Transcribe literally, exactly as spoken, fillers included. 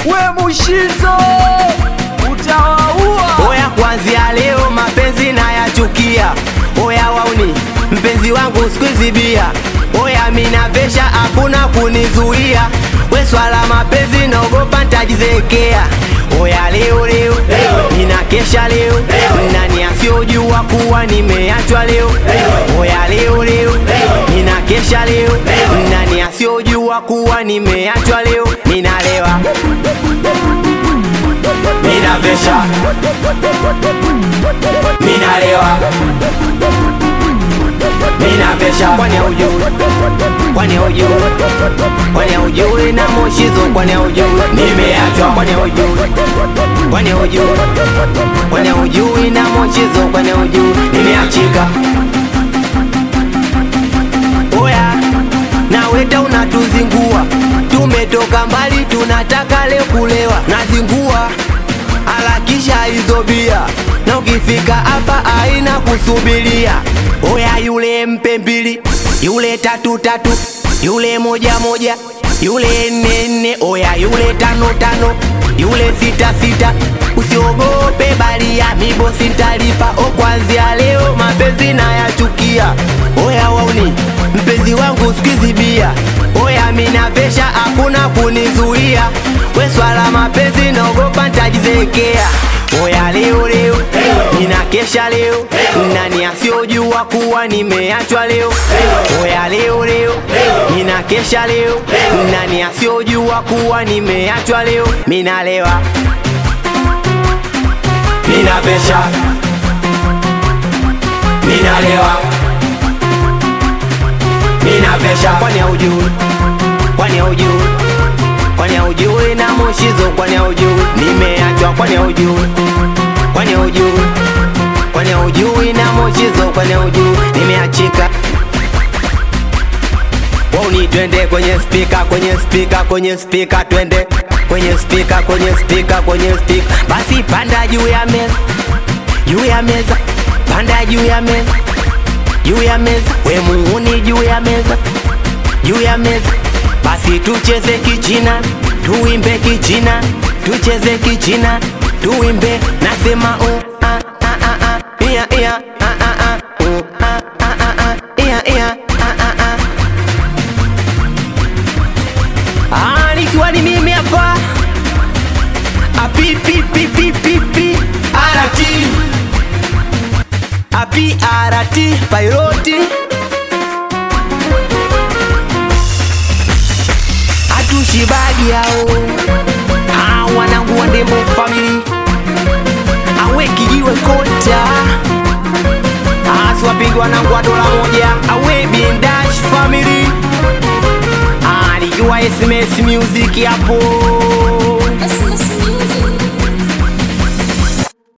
we Mushizo utawaua. Oya kuanzia leo mapenzi na yachukia. Oya wauni mpenzi wangu sikuizibia. Oya mina vesha hakuna kunizuia. We swala mapenzi naogopa nitajizekea. Oya leo leo nina kesha leo, nani asiyojua kuwa nimeachwa leo. Oya leo leo nina kesha leo, nani asiyojua kuwa nimeachwa leo. Ninalewa mina vesha, minalewa mina vesha. Kwani hujui, kwani hujui, kwani hujui na Mushizo, kwani hujui nimeachwa, kwani hujui, kwani hujui, kwani hujui na Mushizo, kwani hujui nimeachika. Oya na weta unatuzingua, tumetoka mbali tunataka leo kulewa. Nazingua harakisha hizo bia, na ukifika hapa haina kusubiria. Oya yule mpe mbili, yule tatu tatu, yule moja moja, yule nne nne, oya yule tano tano, yule sita sita. Usiogope bali ya mibo sintalipa. O kwanzia leo mapenzi na yachukia. Oya wauni mpenzi wangu sikizibia. Oya mina vesha hakuna kunizuia. We swala mapenzi naogopa nitajizekea. Oya leo leo nina kesha leo, nani asiyojua kuwa nimeachwa leo. Oya leo leo nina kesha leo, nani asiyojua kuwa nimeachwa leo. Minalewa mina vesha, minalewa mina vesha. Kwani hujui, kwani hujui, kwani hujui na Mushizo, kwani hujui nimeachwa, kwani hujui, kwani hujui, kwani hujui na Mushizo, kwani hujui nimeachika. Wauni twende kwenye speaker, kwenye speaker, kwenye speaker, twende kwenye speaker, kwenye speaker, kwenye speaker. Basi panda juu ya meza, juu ya meza, panda juu ya meza, juu ya meza. We muuni juu ya meza, juu ya meza. Basi tucheze kichina, tuimbe kichina, tucheze kichina, tuimbe. Nasema uh, ah, ah, ah, ah, iya, iya, ah, ah, ah, uh, ah, ah, ah, ah, iya, iya, ah, ah, ah. Ah, nikiwa ni mimi hapa Api, pi, pi, pi, pi, pi, arati Api, arati, pairoti. Atushibagi yao ah, wanangu wa Ndembo family. Awe kijiwe kota ah, siwapingi wanangu wa dola moja. Awe Bindash family ah, nikiwa S M S music hapo.